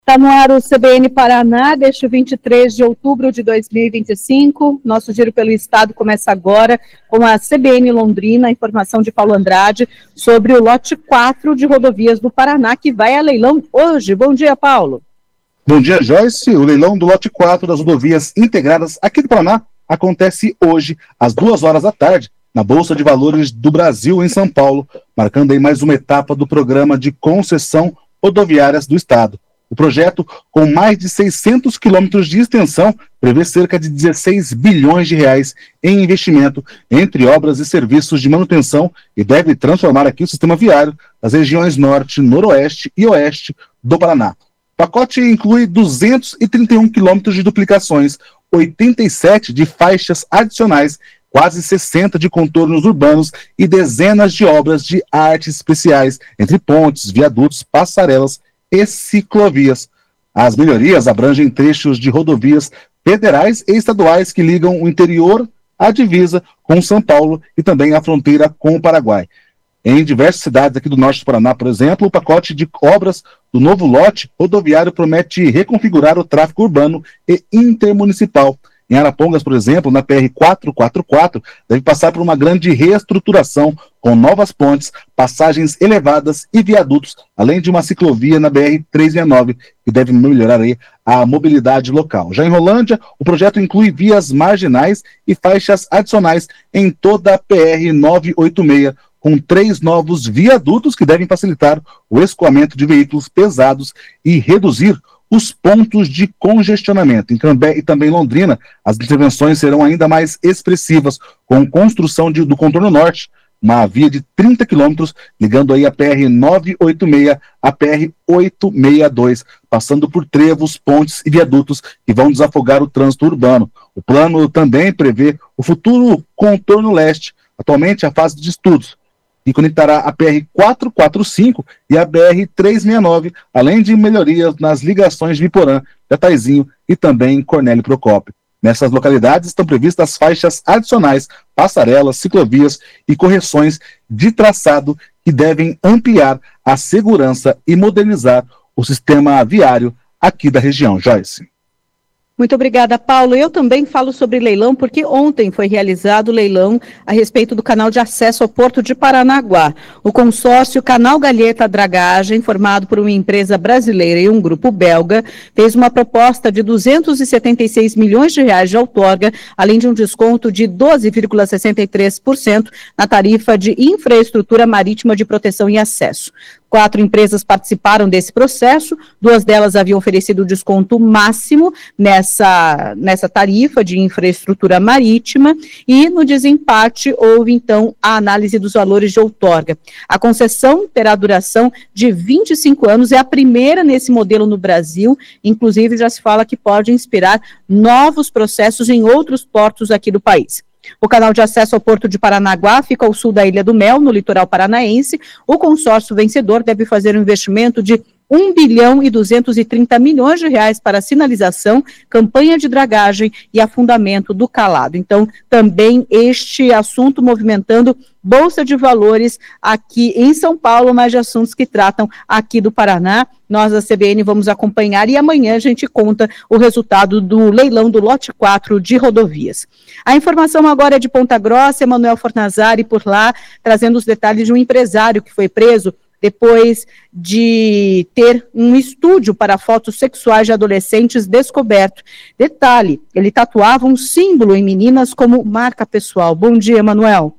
Está no ar o CBN Paraná, deste 23 de outubro de 2025. Nosso giro pelo estado começa agora com a CBN Londrina, a informação de Paulo Andrade sobre o lote 4 de rodovias do Paraná, que vai a leilão hoje. Bom dia, Paulo. Bom dia, Joyce. O leilão do lote 4 das rodovias integradas aqui do Paraná acontece hoje, às 2h da tarde, na Bolsa de Valores do Brasil, em São Paulo, marcando aí mais uma etapa do programa de concessão rodoviárias do estado. O projeto, com mais de 600 quilômetros de extensão, prevê cerca de 16 bilhões de reais em investimento entre obras e serviços de manutenção e deve transformar aqui o sistema viário das regiões norte, noroeste e oeste do Paraná. O pacote inclui 231 quilômetros de duplicações, 87 de faixas adicionais, quase 60 de contornos urbanos e dezenas de obras de artes especiais, entre pontes, viadutos, passarelas e ciclovias. As melhorias abrangem trechos de rodovias federais e estaduais que ligam o interior à divisa com São Paulo e também à fronteira com o Paraguai. Em diversas cidades aqui do norte do Paraná, por exemplo, o pacote de obras do novo lote rodoviário promete reconfigurar o tráfego urbano e intermunicipal. Em Arapongas, por exemplo, na PR-444, deve passar por uma grande reestruturação com novas pontes, passagens elevadas e viadutos, além de uma ciclovia na BR-369, que deve melhorar aí a mobilidade local. Já em Rolândia, o projeto inclui vias marginais e faixas adicionais em toda a PR-986, com 3 novos viadutos que devem facilitar o escoamento de veículos pesados e reduzir os pontos de congestionamento. Em Cambé e também Londrina, as intervenções serão ainda mais expressivas, com construção do contorno norte, uma via de 30 quilômetros, ligando aí a PR-986 a PR-862, passando por trevos, pontes e viadutos que vão desafogar o trânsito urbano. O plano também prevê o futuro contorno leste, atualmente a fase de estudos, e conectará a PR-445 e a BR-369, além de melhorias nas ligações de Iporã, Jataizinho e também Cornélio Procópio. Nessas localidades estão previstas faixas adicionais, passarelas, ciclovias e correções de traçado que devem ampliar a segurança e modernizar o sistema viário aqui da região. Joyce. Muito obrigada, Paulo. Eu também falo sobre leilão, porque ontem foi realizado o leilão a respeito do canal de acesso ao Porto de Paranaguá. O consórcio Canal Galheta Dragagem, formado por uma empresa brasileira e um grupo belga, fez uma proposta de 276 milhões de reais de outorga, além de um desconto de 12,63% na tarifa de infraestrutura marítima de proteção e acesso. 4 empresas participaram desse processo, 2 delas haviam oferecido desconto máximo nessa tarifa de infraestrutura marítima e no desempate houve então a análise dos valores de outorga. A concessão terá duração de 25 anos, é a primeira nesse modelo no Brasil, inclusive já se fala que pode inspirar novos processos em outros portos aqui do país. O canal de acesso ao Porto de Paranaguá fica ao sul da Ilha do Mel, no litoral paranaense. O consórcio vencedor deve fazer um investimento de 1 bilhão e 230 milhões de reais para sinalização, campanha de dragagem e afundamento do calado. Então, também este assunto movimentando Bolsa de Valores aqui em São Paulo, mas de assuntos que tratam aqui do Paraná. Nós, da CBN, vamos acompanhar e amanhã a gente conta o resultado do leilão do lote 4 de rodovias. A informação agora é de Ponta Grossa, Emanuel Fornazari por lá, trazendo os detalhes de um empresário que foi preso depois de ter um estúdio para fotos sexuais de adolescentes descoberto. Detalhe, ele tatuava um símbolo em meninas como marca pessoal. Bom dia, Emanuel.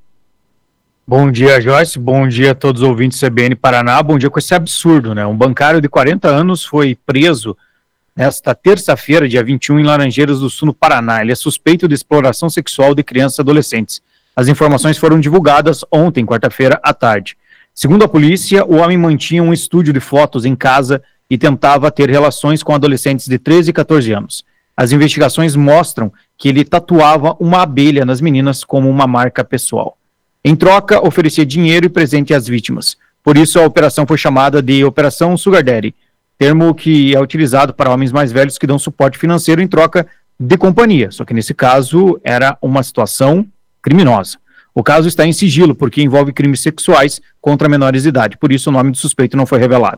Bom dia, Joyce. Bom dia a todos os ouvintes do CBN Paraná. Bom dia com esse absurdo, né? Um bancário de 40 anos foi preso nesta terça-feira, dia 21, em Laranjeiras do Sul, no Paraná. Ele é suspeito de exploração sexual de crianças e adolescentes. As informações foram divulgadas ontem, quarta-feira, à tarde. Segundo a polícia, o homem mantinha um estúdio de fotos em casa e tentava ter relações com adolescentes de 13 e 14 anos. As investigações mostram que ele tatuava uma abelha nas meninas como uma marca pessoal. Em troca, oferecia dinheiro e presente às vítimas. Por isso, a operação foi chamada de Operação Sugar Daddy, termo que é utilizado para homens mais velhos que dão suporte financeiro em troca de companhia. Só que, nesse caso, era uma situação criminosa. O caso está em sigilo, porque envolve crimes sexuais contra menores de idade. Por isso, o nome do suspeito não foi revelado.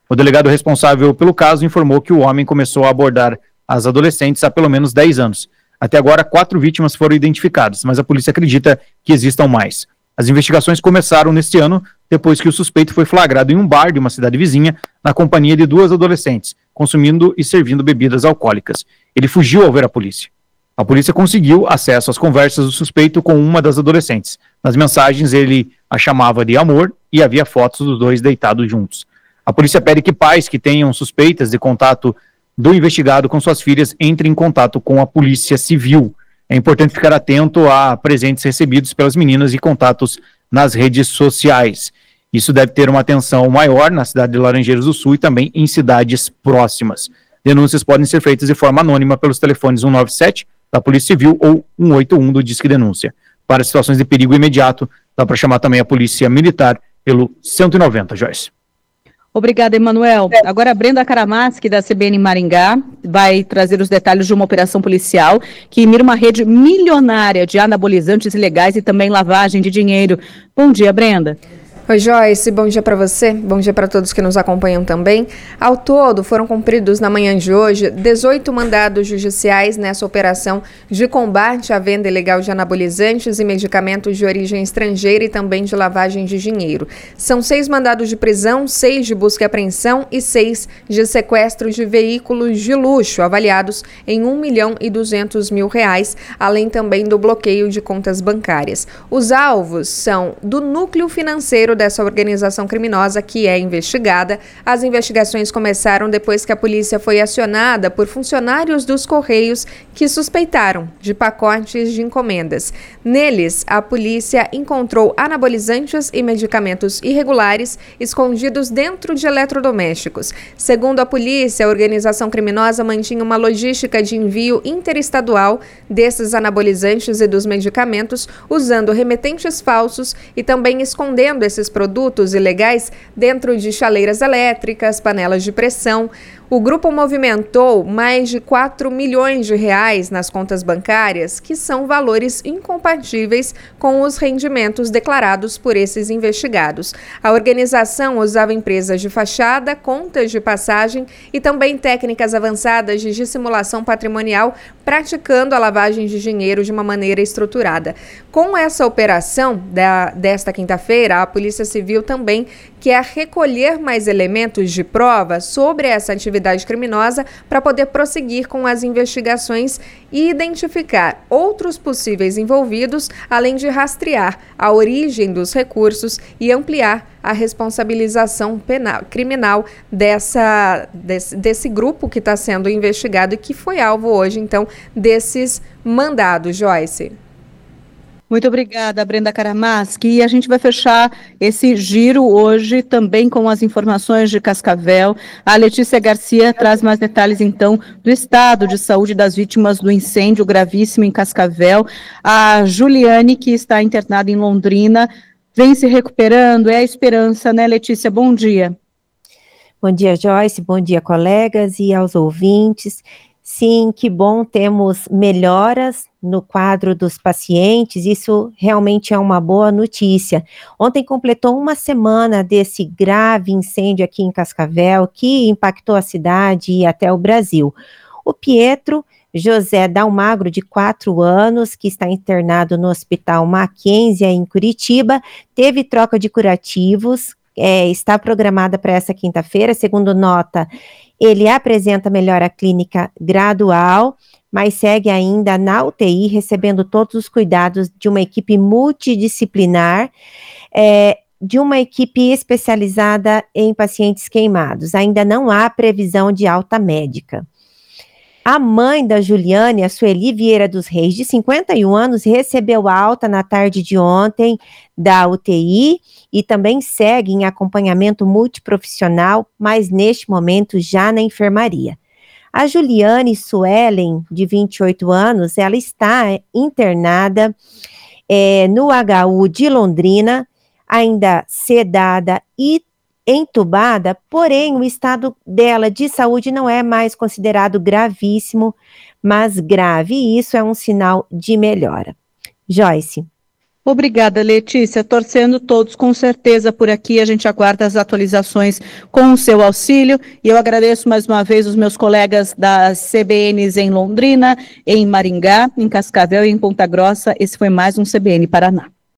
O delegado responsável pelo caso informou que o homem começou a abordar as adolescentes há pelo menos 10 anos. Até agora, 4 vítimas foram identificadas, mas a polícia acredita que existam mais. As investigações começaram neste ano, depois que o suspeito foi flagrado em um bar de uma cidade vizinha, na companhia de 2 adolescentes, consumindo e servindo bebidas alcoólicas. Ele fugiu ao ver a polícia. A polícia conseguiu acesso às conversas do suspeito com uma das adolescentes. Nas mensagens, ele a chamava de amor e havia fotos dos 2 deitados juntos. A polícia pede que pais que tenham suspeitas de contato do investigado com suas filhas entrem em contato com a Polícia Civil. É importante ficar atento a presentes recebidos pelas meninas e contatos nas redes sociais. Isso deve ter uma atenção maior na cidade de Laranjeiras do Sul e também em cidades próximas. Denúncias podem ser feitas de forma anônima pelos telefones 197 da Polícia Civil ou 181 do Disque Denúncia. Para situações de perigo imediato, dá para chamar também a Polícia Militar pelo 190, Joyce. Obrigada, Emanuel. Agora a Brenda Karamaski, da CBN Maringá, vai trazer os detalhes de uma operação policial que mira uma rede milionária de anabolizantes ilegais e também lavagem de dinheiro. Bom dia, Brenda. Oi, Joyce, bom dia para você, bom dia para todos que nos acompanham também. Ao todo, foram cumpridos na manhã de hoje 18 mandados judiciais nessa operação de combate à venda ilegal de anabolizantes e medicamentos de origem estrangeira e também de lavagem de dinheiro. São 6 mandados de prisão, 6 de busca e apreensão e 6 de sequestro de veículos de luxo, avaliados em R$1.200.000, além também do bloqueio de contas bancárias. Os alvos são do núcleo financeiro dessa organização criminosa que é investigada. As investigações começaram depois que a polícia foi acionada por funcionários dos Correios que suspeitaram de pacotes de encomendas. Neles, a polícia encontrou anabolizantes e medicamentos irregulares escondidos dentro de eletrodomésticos. Segundo a polícia, a organização criminosa mantinha uma logística de envio interestadual desses anabolizantes e dos medicamentos, usando remetentes falsos e também escondendo esses produtos ilegais dentro de chaleiras elétricas, panelas de pressão. O grupo movimentou mais de R$4 milhões nas contas bancárias, que são valores incompatíveis com os rendimentos declarados por esses investigados. A organização usava empresas de fachada, contas de passagem e também técnicas avançadas de dissimulação patrimonial, praticando a lavagem de dinheiro de uma maneira estruturada. Com essa operação desta quinta-feira, a Polícia Civil também quer recolher mais elementos de prova sobre essa atividade criminosa para poder prosseguir com as investigações e identificar outros possíveis envolvidos, além de rastrear a origem dos recursos e ampliar a responsabilização criminal desse grupo que está sendo investigado e que foi alvo hoje, então, desses mandados, Joyce. Muito obrigada, Brenda Karamaski. E a gente vai fechar esse giro hoje também com as informações de Cascavel. A Letícia Garcia traz mais detalhes, então, do estado de saúde das vítimas do incêndio gravíssimo em Cascavel. A Juliane, que está internada em Londrina, vem se recuperando. É a esperança, né, Letícia? Bom dia. Bom dia, Joyce. Bom dia, colegas e aos ouvintes. Sim, que bom, temos melhoras no quadro dos pacientes, isso realmente é uma boa notícia. Ontem completou uma semana desse grave incêndio aqui em Cascavel, que impactou a cidade e até o Brasil. O Pietro José Dalmagro, de 4 anos, que está internado no Hospital Mackenzie, em Curitiba, teve troca de curativos, está programada para essa quinta-feira, segundo nota. Ele apresenta melhora clínica gradual, mas segue ainda na UTI, recebendo todos os cuidados de uma equipe multidisciplinar, de uma equipe especializada em pacientes queimados. Ainda não há previsão de alta médica. A mãe da Juliane, a Sueli Vieira dos Reis, de 51 anos, recebeu alta na tarde de ontem da UTI e também segue em acompanhamento multiprofissional, mas neste momento já na enfermaria. A Juliane Suelen, de 28 anos, ela está internada no HU de Londrina, ainda sedada e entubada, porém o estado dela de saúde não é mais considerado gravíssimo, mas grave, e isso é um sinal de melhora. Joyce. Obrigada, Letícia. Torcendo todos, com certeza, por aqui. A gente aguarda as atualizações com o seu auxílio. E eu agradeço mais uma vez os meus colegas das CBNs em Londrina, em Maringá, em Cascavel e em Ponta Grossa. Esse foi mais um CBN Paraná.